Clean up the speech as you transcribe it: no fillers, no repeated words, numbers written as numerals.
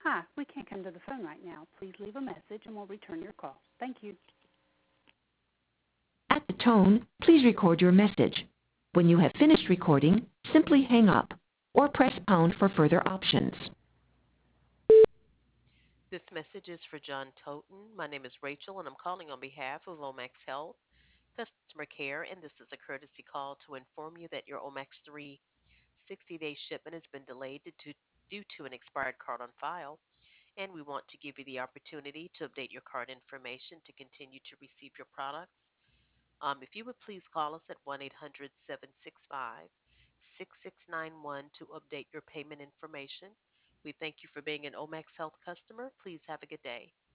Hi, we can't come to the phone right now. Please leave a message and we'll return your call. Thank you. At the tone, please record your message. When you have finished recording, simply hang up or press pound for further options. This message is for John Toten. My name is Rachel, and I'm calling on behalf of Omax Health Customer Care, and this is a courtesy call to inform you that your Omax 3 60-day shipment has been delayed due to an expired card on file, and we want to give you the opportunity to update your card information to continue to receive your products. If you would please call us at 1-800-765-6691 to update your payment information. We thank you for being an Omax Health customer. Please have a good day.